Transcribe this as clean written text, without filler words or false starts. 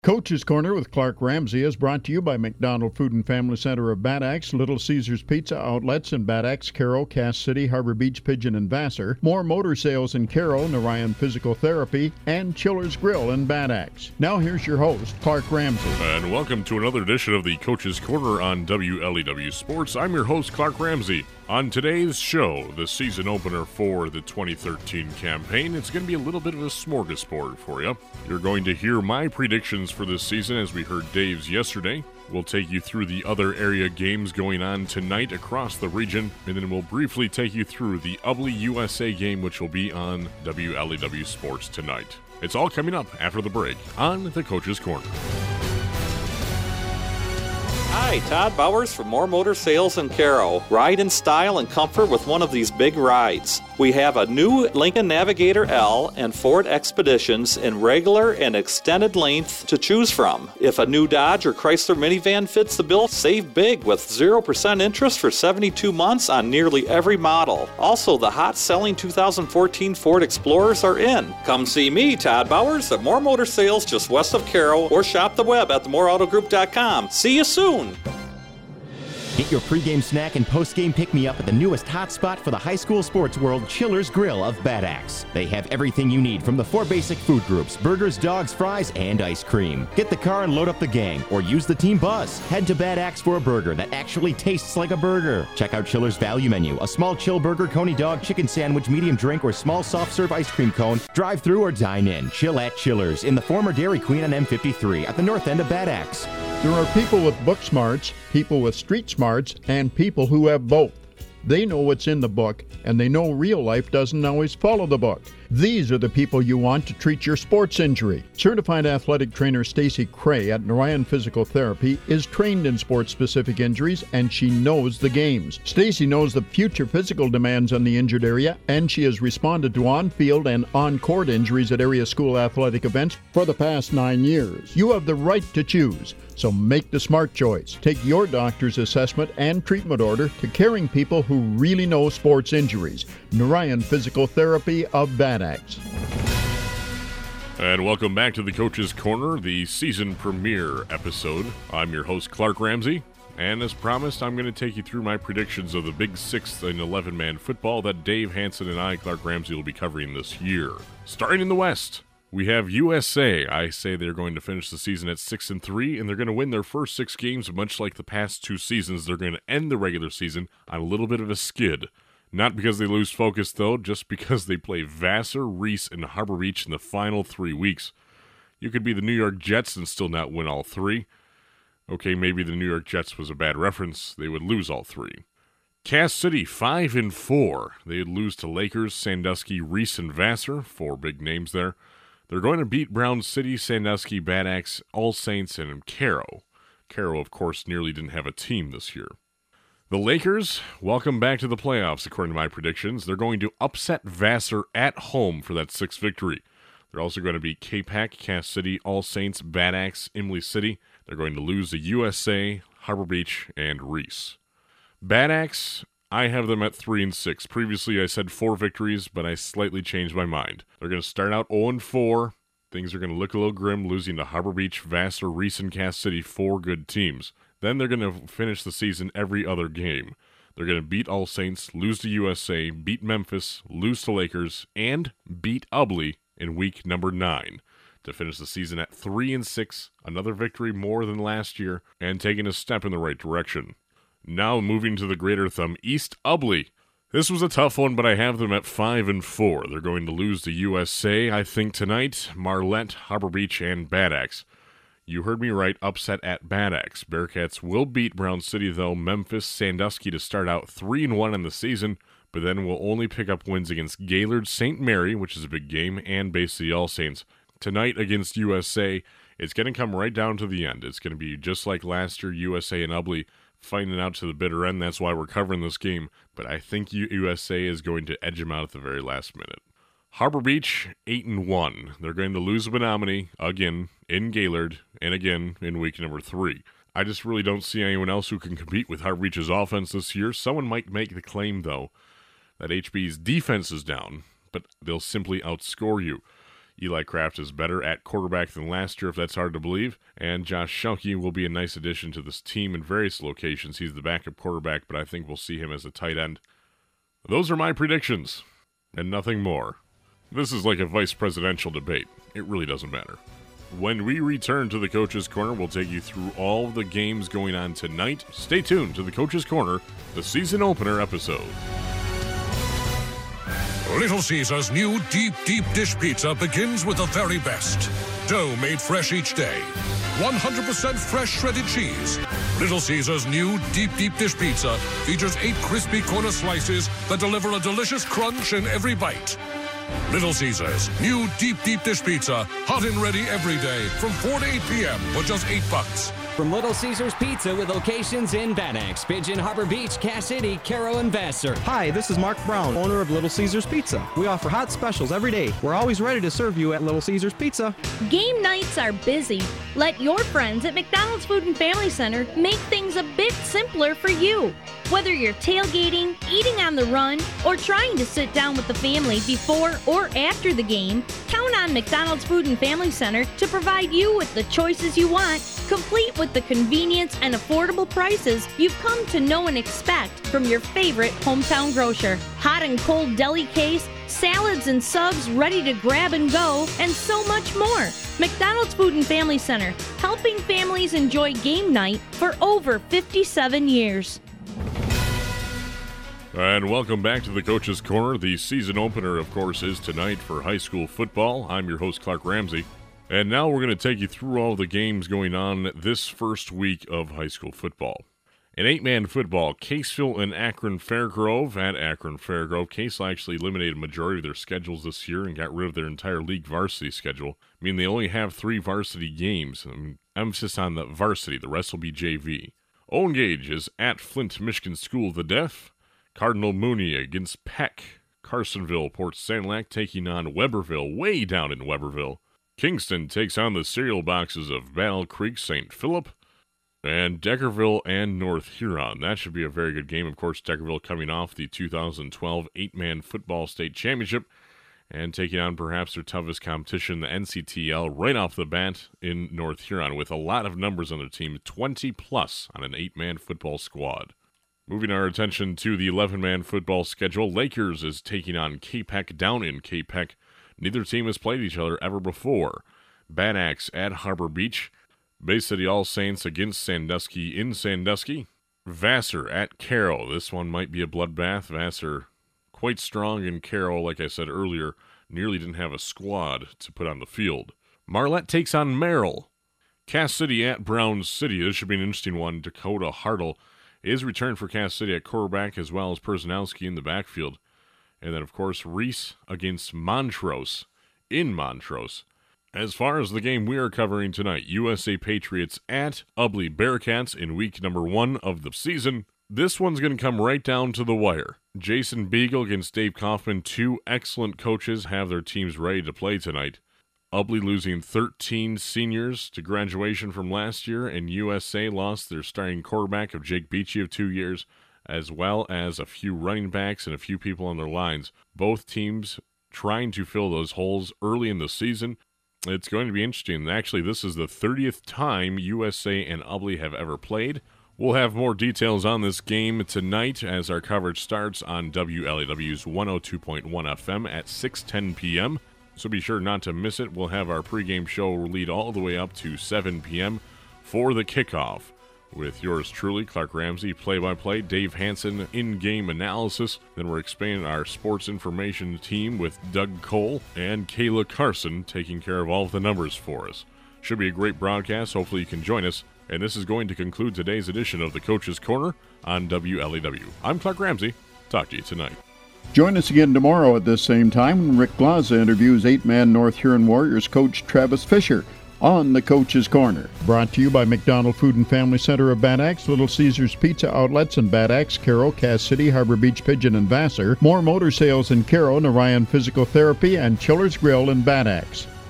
Coach's Corner with Clark Ramsey is brought to you by McDonald Food and Family Center of Bad Axe, Little Caesars Pizza Outlets in Bad Axe, Carroll, Cass City, Harbor Beach, Pigeon, and Vassar, More Motor Sales in Carroll, Narayan Physical Therapy, and Chiller's Grill in Bad Axe. Now here's your host, Clark Ramsey. And welcome to another edition of the Coach's Corner on WLEW Sports. I'm your host, Clark Ramsey. On today's show, the season opener for the 2013 campaign, it's going to be a little bit of a smorgasbord for you. You're going to hear my predictions for this season as we heard Dave's yesterday. We'll take you through the other area games going on tonight across the region, and then we'll briefly take you through the Ubly USA game, which will be on WLEW Sports tonight. It's all coming up after the break on the Coach's Corner. Hi, Todd Bowers from More Motor Sales in Carroll. Ride in style and comfort with one of these big rides. We have a new Lincoln Navigator L and Ford Expeditions in regular and extended length to choose from. If a new Dodge or Chrysler minivan fits the bill, save big with 0% interest for 72 months on nearly every model. Also, the hot-selling 2014 Ford Explorers are in. Come see me, Todd Bowers, at More Motor Sales just west of Carroll, or shop the web at themoreautogroup.com. See you soon! Get your pregame snack and postgame pick-me-up at the newest hotspot for the high school sports world, Chiller's Grill of Bad Axe. They have everything you need from the 4 basic food groups: burgers, dogs, fries, and ice cream. Get the car and load up the gang, or use the team bus. Head to Bad Axe for a burger that actually tastes like a burger. Check out Chiller's value menu: a small chill burger, coney dog, chicken sandwich, medium drink, or small soft-serve ice cream cone. Drive-through or dine-in. Chill at Chiller's in the former Dairy Queen on M53 at the north end of Bad Axe. There are people with book smarts, people with street smarts, and people who have both. They know what's in the book, and they know real life doesn't always follow the book. These are the people you want to treat your sports injury. Certified athletic trainer Stacy Cray at Narayan Physical Therapy is trained in sports-specific injuries, and she knows the games. Stacy knows the future physical demands on the injured area, and she has responded to on-field and on-court injuries at area school athletic events for the past 9 years. You have the right to choose, so make the smart choice. Take your doctor's assessment and treatment order to caring people who really know sports injuries. Narayan Physical Therapy of Bad Axe. And welcome back to the Coach's Corner, the season premiere episode. I'm your host, Clark Ramsey, and as promised, I'm going to take you through my predictions of the Big 6 and 11-man football that Dave Hanson and I, Clark Ramsey, will be covering this year. Starting in the West, we have USA. I say they're going to finish the season at 6-3, and they're going to win their first 6 games, much like the past 2 seasons. They're going to end the regular season on a little bit of a skid. Not because they lose focus, though, just because they play Vassar, Reese, and Harbor Beach in the final 3 weeks. You could be the New York Jets and still not win all 3. Okay, maybe the New York Jets was a bad reference. They would lose all 3. Cass City, 5-4. They'd lose to Lakers, Sandusky, Reese, and Vassar. 4 big names there. They're going to beat Brown City, Sandusky, Bad Axe, All Saints, and Carroll. Carroll, of course, nearly didn't have a team this year. The Lakers, welcome back to the playoffs, according to my predictions. They're going to upset Vassar at home for that 6th victory. They're also going to beat K-Pac, Cass City, All Saints, Bad Axe, Imlay City. They're going to lose to USA, Harbor Beach, and Reese. Bad Axe, I have them at 3-6. Previously, I said 4 victories, but I slightly changed my mind. They're going to start out 0-4. Things are going to look a little grim, losing to Harbor Beach, Vassar, Reese, and Cass City, 4 good teams. Then they're going to finish the season every other game. They're going to beat All Saints, lose to USA, beat Memphis, lose to Lakers, and beat Ubly in week number 9 to finish the season at 3-6, another victory more than last year, and taking a step in the right direction. Now moving to the Greater Thumb East, Ubly. This was a tough one, but I have them at 5-4. They're going to lose to USA, I think, tonight, Marlette, Harbor Beach, and Bad Axe. You heard me right, upset at Bad Axe. Bearcats will beat Brown City, though. Memphis, Sandusky to start out 3-1 in the season, but then will only pick up wins against Gaylord, St. Mary, which is a big game, and Bay City All Saints. Tonight against USA, it's going to come right down to the end. It's going to be just like last year, USA and Ubly fighting it out to the bitter end. That's why we're covering this game, but I think USA is going to edge them out at the very last minute. Harbor Beach, 8-1. They're going to lose Menominee again in Gaylord and again in week number 3. I just really don't see anyone else who can compete with Harbor Beach's offense this year. Someone might make the claim, though, that HB's defense is down, but they'll simply outscore you. Eli Kraft is better at quarterback than last year, if that's hard to believe, and Josh Schuelke will be a nice addition to this team in various locations. He's the backup quarterback, but I think we'll see him as a tight end. Those are my predictions, and nothing more. This is like a vice presidential debate. It really doesn't matter. When we return to the Coach's Corner, we'll take you through all the games going on tonight. Stay tuned to the Coach's Corner, the season opener episode. Little Caesars' new deep dish pizza begins with the very best. Dough made fresh each day. 100% fresh shredded cheese. Little Caesars' new deep dish pizza features 8 crispy corner slices that deliver a delicious crunch in every bite. Little Caesars' new deep dish pizza, hot and ready every day from 4 to 8 p.m. for just $8. From Little Caesars Pizza with locations in Van Nuys, Pigeon, Harbor Beach, Cass City, Caro, and Vassar. Hi, this is Mark Brown, owner of Little Caesars Pizza. We offer hot specials every day. We're always ready to serve you at Little Caesars Pizza. Game nights are busy. Let your friends at McDonald's Food and Family Center make things a bit simpler for you. Whether you're tailgating, eating on the run, or trying to sit down with the family before or after the game, count on McDonald's Food and Family Center to provide you with the choices you want, complete with the convenience and affordable prices you've come to know and expect from your favorite hometown grocer. Hot and cold deli case, salads and subs ready to grab and go, and so much more. McDonald's Food and Family Center, helping families enjoy game night for over 57 years. And welcome back to the Coach's Corner. The season opener, of course, is tonight for high school football. I'm your host, Clark Ramsey. And now we're going to take you through all the games going on this first week of high school football. In 8-man football, Caseville and Akron Fairgrove. At Akron Fairgrove, Caseville actually eliminated a majority of their schedules this year and got rid of their entire league varsity schedule. I mean, they only have 3 varsity games. Emphasis on the varsity. The rest will be JV. Owen Gage is at Flint Michigan School of the Deaf. Cardinal Mooney against Peck. Carsonville, Port Sanilac taking on Weberville, way down in Weberville. Kingston takes on the cereal boxes of Battle Creek St. Philip. And Deckerville and North Huron. That should be a very good game. Of course, Deckerville coming off the 2012 8-man football state championship and taking on perhaps their toughest competition, the NCTL, right off the bat in North Huron with a lot of numbers on their team, 20-plus on an 8-man football squad. Moving our attention to the 11-man football schedule, Lakers is taking on K-Peck down in K-Peck. Neither team has played each other ever before. Bad Axe at Harbor Beach. Bay City All Saints against Sandusky in Sandusky. Vassar at Caro. This one might be a bloodbath. Vassar quite strong in Caro, like I said earlier. Nearly didn't have a squad to put on the field. Marlette takes on Merrill. Cass City at Brown City. This should be an interesting one. Dakota Hartle is returned for Cass City at quarterback as well as Personowski in the backfield. And then, of course, Reese against Montrose in Montrose. As far as the game we are covering tonight, USA Patriots at Ubly Bearcats in week number 1 of the season. This one's going to come right down to the wire. Jason Beagle against Dave Kaufman. 2 excellent coaches have their teams ready to play tonight. Ubly losing 13 seniors to graduation from last year, and USA lost their starting quarterback of Jake Beachy of 2 years, as well as a few running backs and a few people on their lines. Both teams trying to fill those holes early in the season. It's going to be interesting. Actually, this is the 30th time USA and Ubly have ever played. We'll have more details on this game tonight as our coverage starts on WLAW's 102.1 FM at 6:10 p.m., so be sure not to miss it. We'll have our pregame show lead all the way up to 7 p.m. for the kickoff. With yours truly, Clark Ramsey, play-by-play, Dave Hanson, in-game analysis. Then we're expanding our sports information team with Doug Cole and Kayla Carson taking care of all of the numbers for us. Should be a great broadcast. Hopefully you can join us. And this is going to conclude today's edition of the Coach's Corner on WLAW. I'm Clark Ramsey. Talk to you tonight. Join us again tomorrow at this same time when Rick Glaza interviews 8-man North Huron Warriors coach Travis Fisher on the Coach's Corner. Brought to you by McDonald Food and Family Center of Bad Axe, Little Caesars Pizza Outlets in Bad Axe, Caro, Cass City, Harbor Beach, Pigeon, and Vassar. More Motor Sales in Caro, Narayan Physical Therapy, and Chiller's Grill in Bad Axe.